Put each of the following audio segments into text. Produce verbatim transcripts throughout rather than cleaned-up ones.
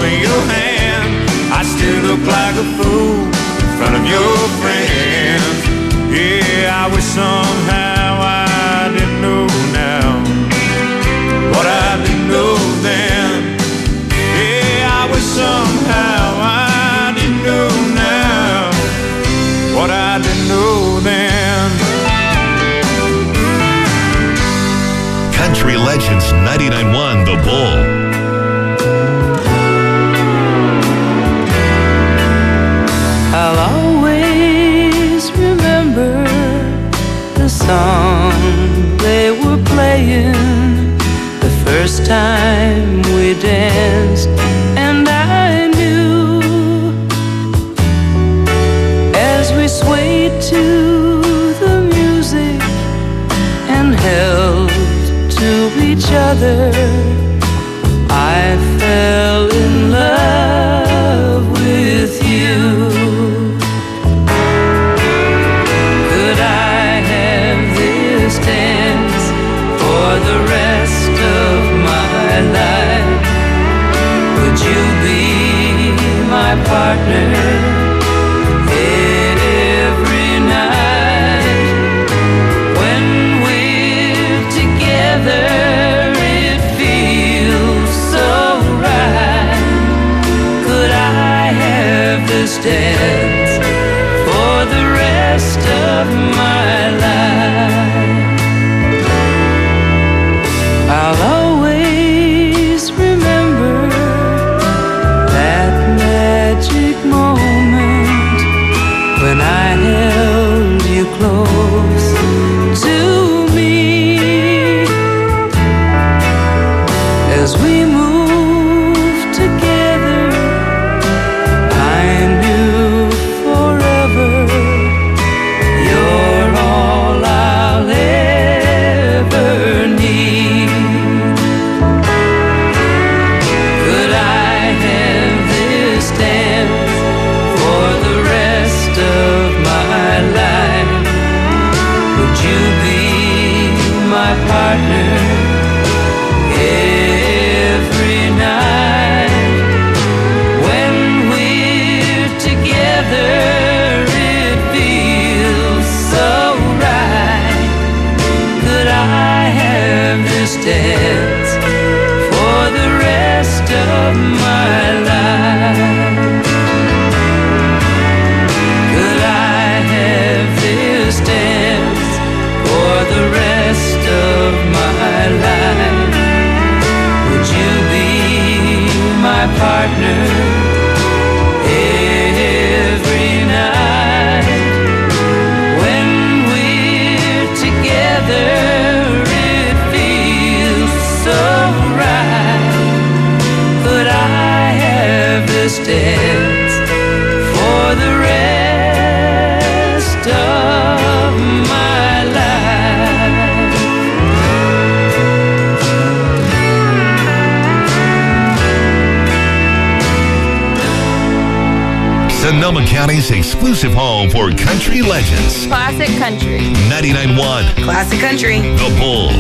me your hand. I still look like a fool in front of your friends. Yeah, I wish somehow I didn't know now what I didn't know then. Yeah, I wish somehow I didn't know now what I didn't know then. Country Legends ninety-nine point one The Bull. I'll always remember the song they were playing the first time we danced, and I knew as we swayed to the music and held to each other, I fell in love with you. Could I have this dance for the rest of my life? Would you be my partner every night? When we're together, it feels so right. Could I have this dance for the rest of my life? I'll always remember that magic moment when I held you close to me. As we moved together, I knew forever you're all I'll ever need. Could I have this dance for the rest of my life? Would you be my partner every night? When we're together, it feels so right. Could I have this dance for the rest of my life? Could I have this dance for the rest of my life? Would you be my partner every night? When we're together, it feels so right. Could I have this dance for the rest of my life? Sonoma County's exclusive home for country legends. Classic country. ninety-nine point one Classic country. The Bull.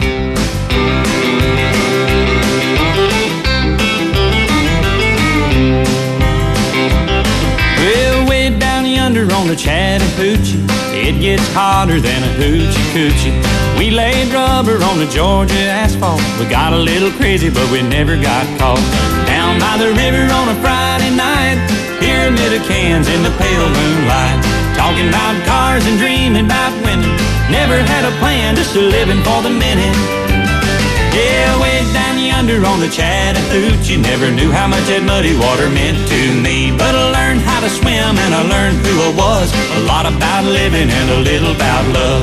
Well, way down yonder on the Chattahoochee, it gets hotter than a hoochie coochie. We laid rubber on the Georgia asphalt. We got a little crazy, but we never got caught. Down by the river on a Friday night, pyramid of cans in the pale moonlight, talking about cars and dreaming about women. Never had a plan, just a living for the minute. Yeah, way down yonder on the Chattahoochee, never knew how much that muddy water meant to me. But I learned how to swim and I learned who I was. A lot about living and a little about love.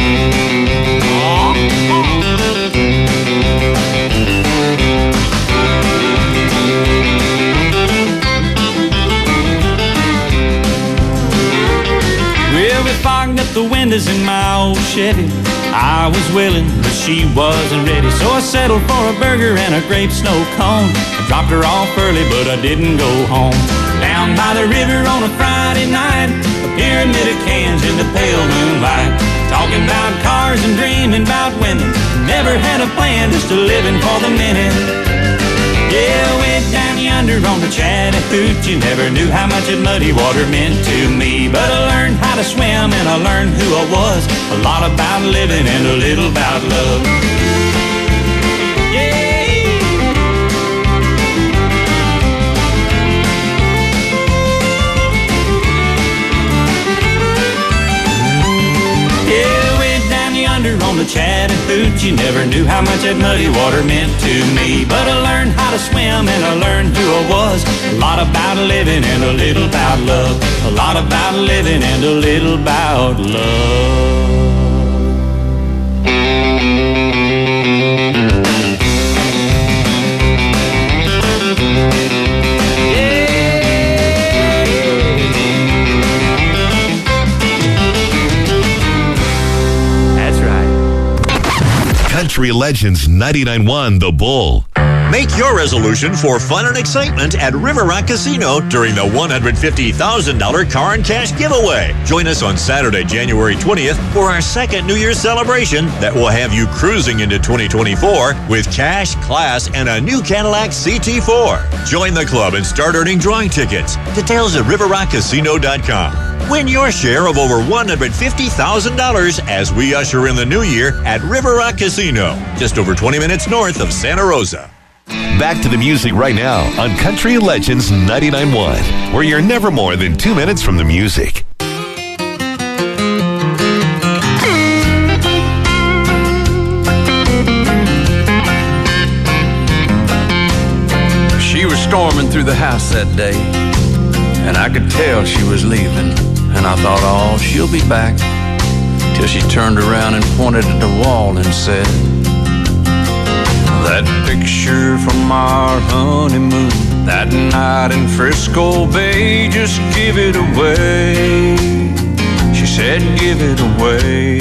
Well, we fogged up the windows in my old Chevy. I was willing, but she wasn't ready. So I settled for a burger and a grape snow cone. I dropped her off early, but I didn't go home. Down by the river on a Friday night, a pyramid of cans in the pale moonlight, talking about cars and dreaming about women. Never had a plan, just a living for the minute. Yeah, way down yonder on the Chattahoochee, never knew how much that muddy water meant to me. But I learned how to swim and I learned who I was. A lot about living and a little about love. On the Chattahoochee, never knew how much that muddy water meant to me. But I learned how to swim and I learned who I was. A lot about living and a little about love. A lot about living and a little about love. Country Legends ninety-nine point one The Bull. Make your resolution for fun and excitement at River Rock Casino during the one hundred fifty thousand dollars car and cash giveaway. Join us on Saturday, January twentieth for our second New Year's celebration that will have you cruising into twenty twenty-four with cash, class, and a new Cadillac C T four. Join the club and start earning drawing tickets. Details at river rock casino dot com. Win your share of over one hundred fifty thousand dollars as we usher in the new year at River Rock Casino, just over twenty minutes north of Santa Rosa. Back to the music right now on Country Legends ninety-nine point one, where you're never more than two minutes from the music. She was storming through the house that day, and I could tell she was leaving. And I thought, oh, she'll be back. Till she turned around and pointed at the wall and said, that picture from our honeymoon, that night in Frisco Bay, just give it away. She said, give it away.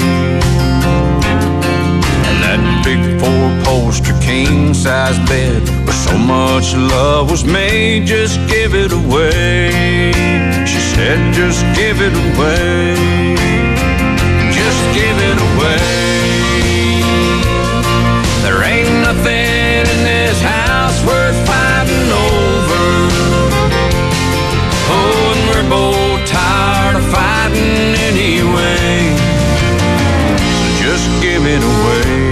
And that big four-poster king-size bed where so much love was made, just give it away. She said, just give it away. Just give it away. There ain't nothing in this house worth fighting over. Oh, and we're both tired of fighting anyway. So just give it away.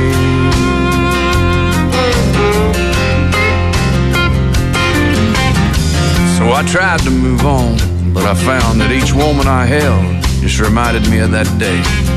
So I tried to move on, but I found that each woman I held just reminded me of that day.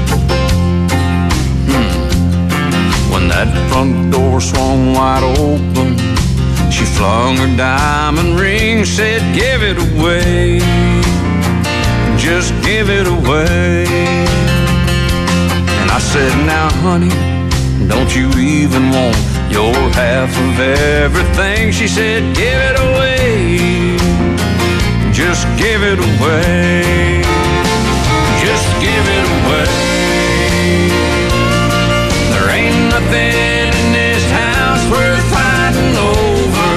Hmm. When that front door swung wide open, she flung her diamond ring, said, give it away. Just give it away. And I said, now honey, don't you even want your half of everything? She said, give it away. Just give it away. Just give it away. There ain't nothing in this house worth fighting over.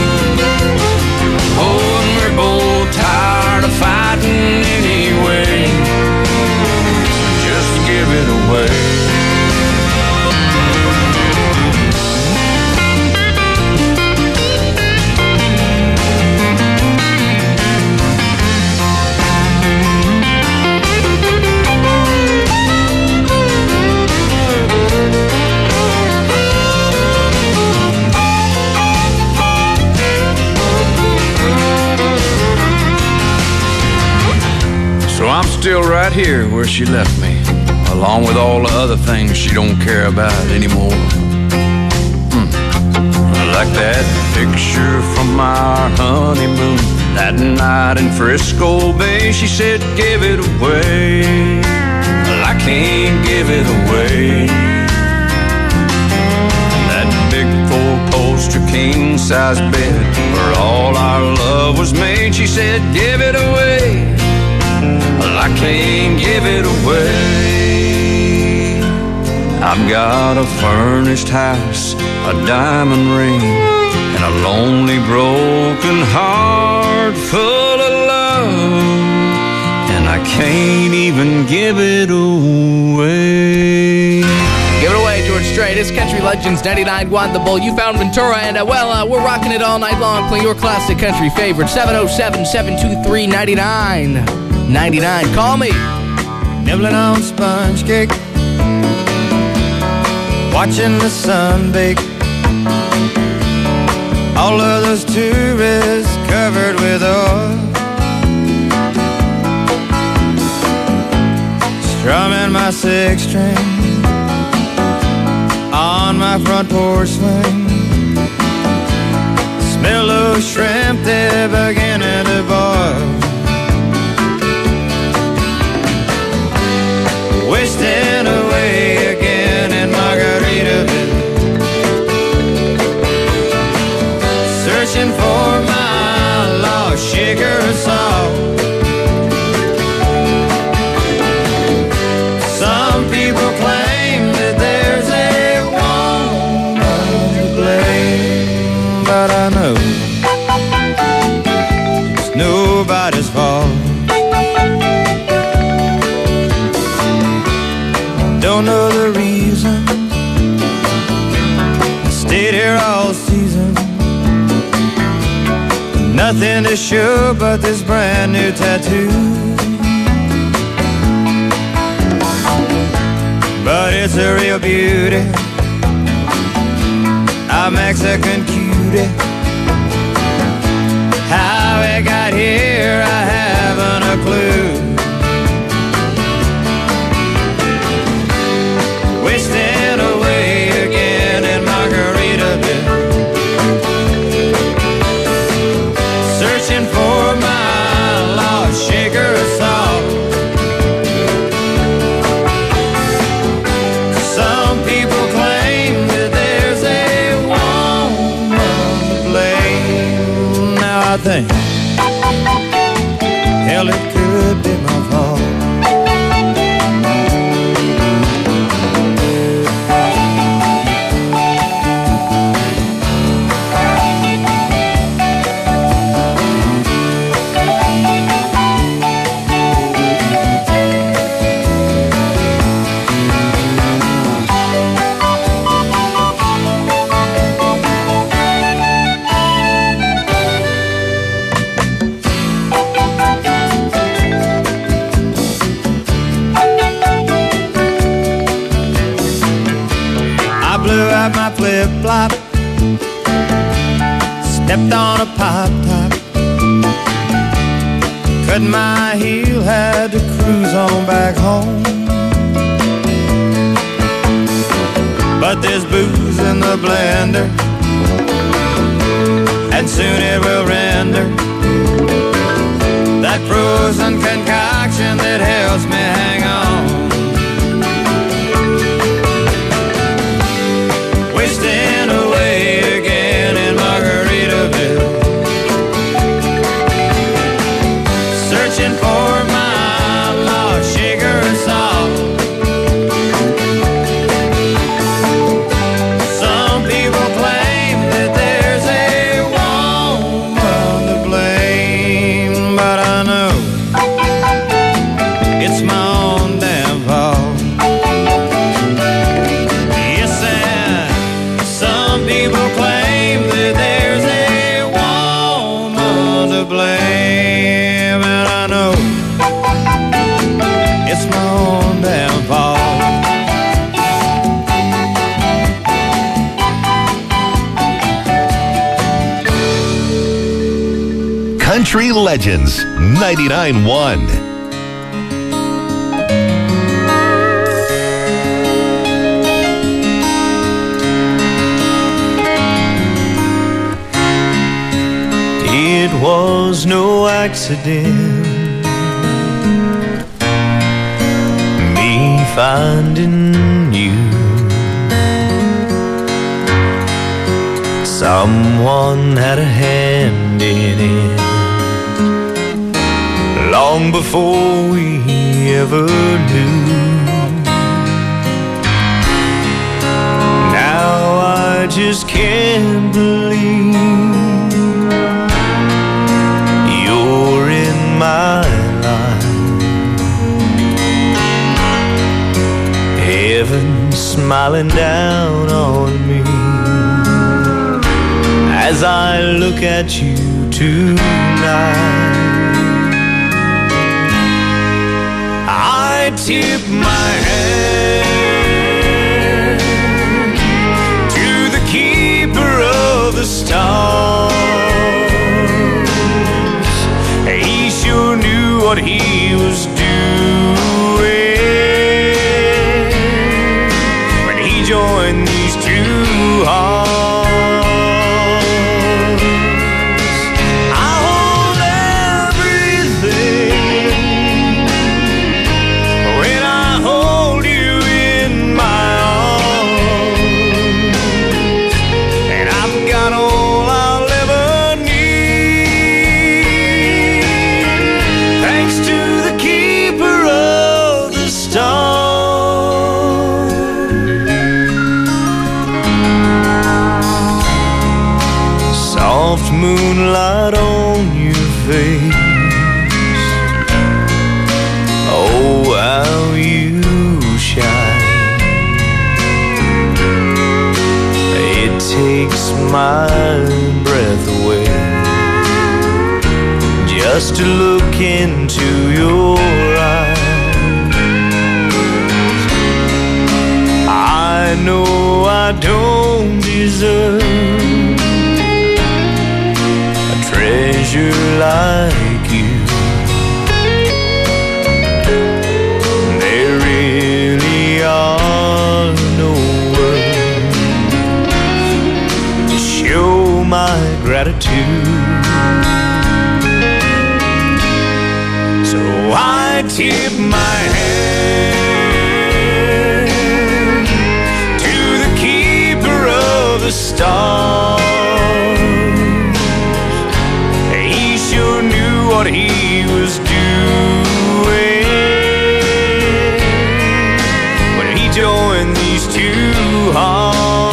Oh, and we're both tired of fighting anyway. So just give it away. So I'm still right here where she left me, along with all the other things she don't care about anymore. Hmm. Like that picture from our honeymoon, that night in Frisco Bay, she said, give it away. Well, I can't give it away. That big four-poster king-size bed where all our love was made, she said, give it away. Well, I can't give it away. I've got a furnished house, a diamond ring, and a lonely broken heart full of love, and I can't even give it away. Give it away, George straight. It's Country Legends ninety-nine point one The Bull. You found Ventura, and uh, well, uh, we're rocking it all night long, playing your classic country favorites. seven oh seven, seven two three, nine nine nine nine. Call me. Nibbling on sponge cake, watching the sun bake. All of those tourists covered with oil, strumming my six string on my front porch swing. Smell those shrimp, they're beginning to boil. Wasting away again in Margaritaville, searching for my lost sugar of salt. Some people claim that there's a woman to blame, but I know it's nobody's fault. Don't know the reason, stayed here all season. Nothing to show but this brand new tattoo, but it's a real beauty, a Mexican cutie. How it got here, I haven't a clue. Wasting away again in Margaritaville, searching for my lost sugar of salt. Some people claim that there's a woman to blame. Now I think, hell, it could be my fault. My flip-flop, stepped on a pop-top, cut my heel, had to cruise on back home. But there's booze in the blender, and soon it will render that frozen concoction that helps me hang on. Wasting away again in Margaritaville, searching for my lost sugar and salt. Some people claim that there's a woman to blame, but I know it's my own damn fault. People claim that there's a woman to blame, and I know it's my own damn fault. Country Legends ninety-nine point one. It was no accident, me finding you. Someone had a hand in it long before we ever knew. Now I just can't believe you're in my life. Heaven smiling down on me as I look at you tonight. I tip my hand to the keeper of the stars. He sure knew what he was doing when he joined these two hearts. Moonlight on your face, oh how you shine. It takes my breath away just to look into your eyes. I know I don't deserve treasure like you. There really are no words to show my gratitude. So I tip my hand to the keeper of the stars. What he was doing when he joined these two hearts.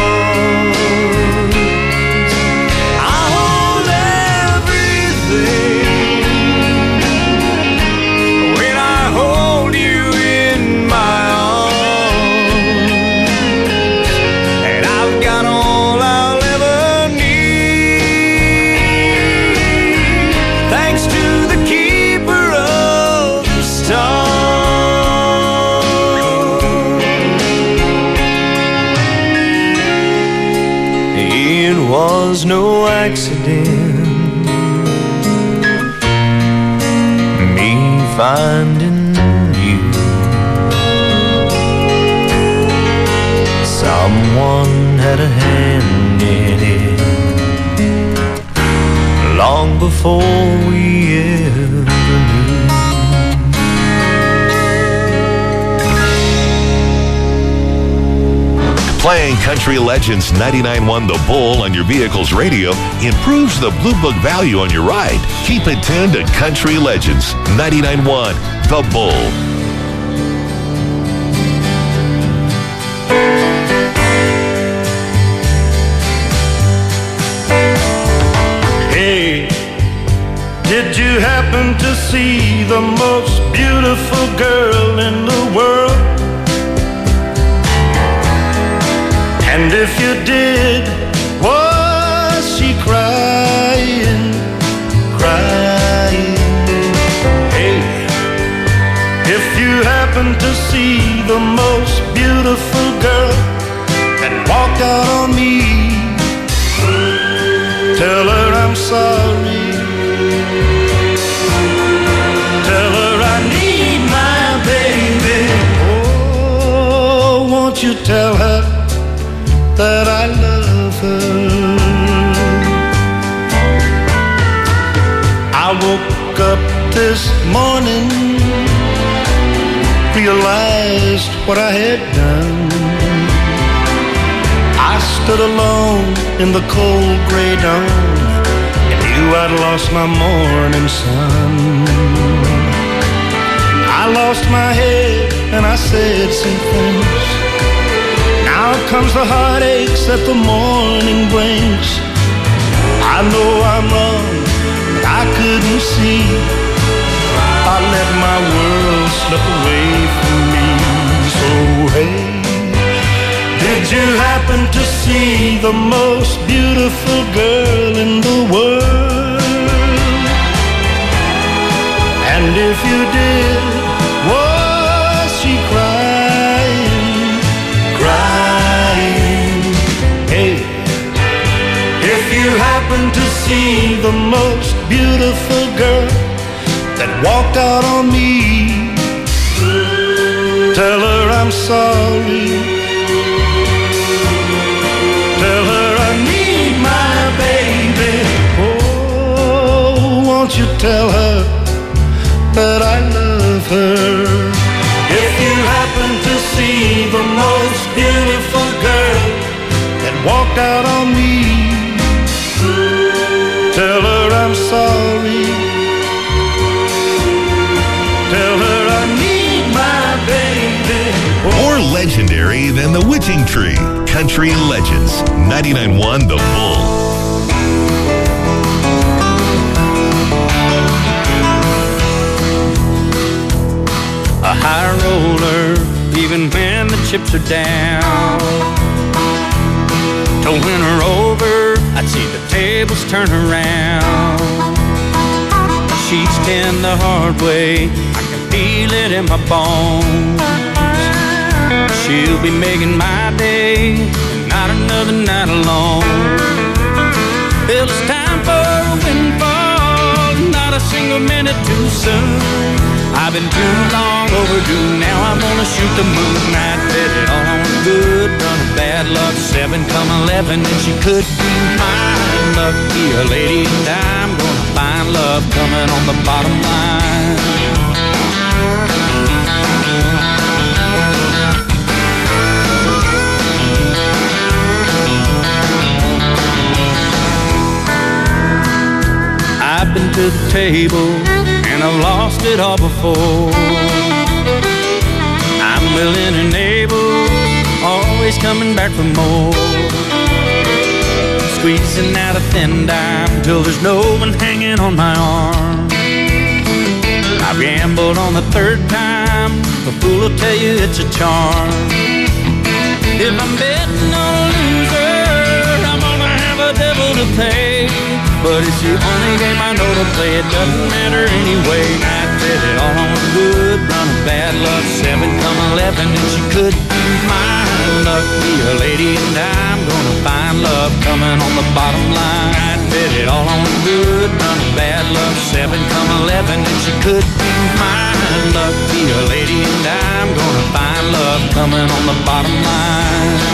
I hold everything when I hold you in my arms, and I've got all I'll ever need, thanks to the keeper of the stars. It was no accident, me finding you. Someone had a hand in it long before we ever knew. Playing Country Legends ninety-nine point one The Bull on your vehicle's radio improves the Blue Book value on your ride. Keep it tuned to Country Legends ninety-nine point one The Bull. Hey, did you happen to see the most beautiful girl in the world? And if you did, was she crying, crying? Hey, if you happen to see the most beautiful girl that walked out on me, tell her I'm sorry. Tell her I need my baby. Oh, won't you tell her that I love her? I woke up this morning, realized what I had done. I stood alone in the cold gray dawn and knew I'd lost my morning sun. I lost my head and I said some things. Now comes the heartaches that the morning brings. I know I'm wrong, but I couldn't see. I let my world slip away from me. So hey, you happen to see the most beautiful girl in the world? And if you did, was she crying, crying? Hey, if you happen to see the most beautiful girl that walked out on me, tell her I'm sorry. Tell her I need my baby. Oh, won't you tell her that I love her? If you happen to see the most beautiful girl that walked out on me, tell her I'm sorry. Tell her I need my baby. More legendary than the Witching Tree. Country Legends. ninety-nine point one The Bull. A high roller, even when the chips are down. Towing her over, I'd see the tables turn around. She's tend the hard way, I can feel it in my bones. She'll be making my day, not another night alone. Well, it's time for a windfall, not a single minute too soon. I've been too long overdue, now I'm gonna shoot the moon. I bet it all on good, run of bad luck, seven come eleven, and she could be mine. Lucky a lady, and I'm gonna find love coming on the bottom line. I've been to the table and I've lost it all before. I'm willing and able, always coming back for more. Squeezing out a thin dime till there's no one hanging on my arm. I've gambled on the third time, the fool will tell you it's a charm. If I'm betting on a loser, I'm gonna have a devil to pay. But it's the only game I know to play, it doesn't matter anyway. I bet it all on good, run of bad luck, seven come eleven, and she could be mine. Lucky a lady, and I'm gonna find love coming on the bottom line. I bet it all on good, run of bad luck, seven come eleven, and she could be mine. Lucky a lady, and I'm gonna find love coming on the bottom line.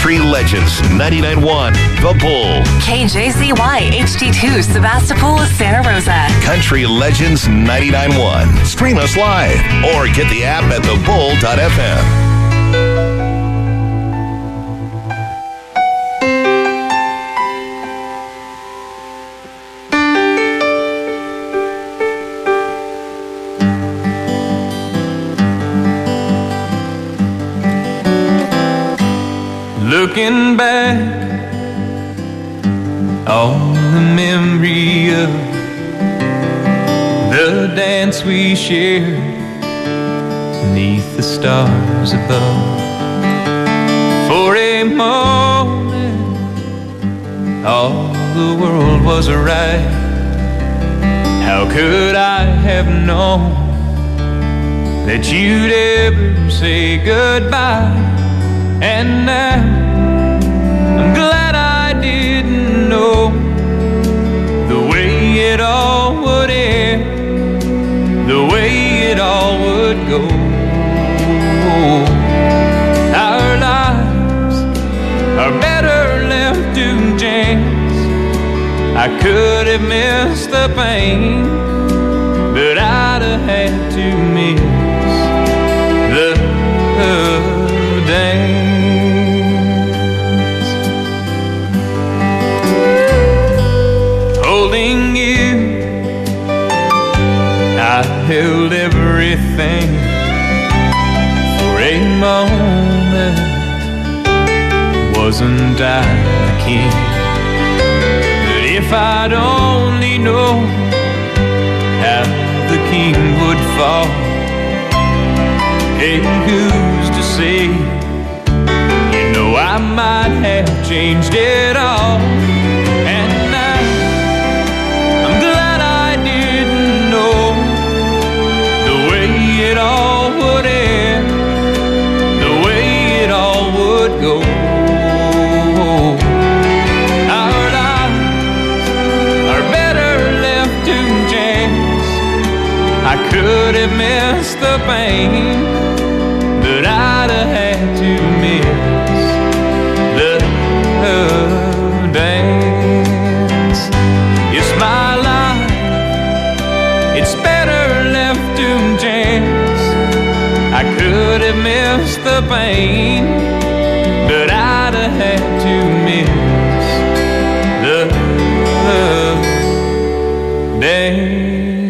Country Legends ninety-nine point one The Bull. K J Z Y H D two Sebastopol, Santa Rosa. Country Legends ninety-nine point one. Stream us live or get the app at the bull dot f m. Looking back on the memory of the dance we shared beneath the stars above. For a moment, all the world was right. How could I have known that you'd ever say goodbye? And now I'm glad I didn't know the way it all would end, the way it all would go. Our lives are better left to chance. I could have missed the pain, but I'd have had to miss the dance. Holding you, I held everything for a moment. Wasn't I the king? But if I'd only known how the king would fall, hey, who's to say? You know I might have changed it all. And now I'm glad I didn't know the way it all would end, the way it all would go. Our lives are better left to chance. I could have missed the pain, but I'd have had to miss the dance. It's my life, it's better left to chance. I could have missed the pain, but I'd have had to miss the dance.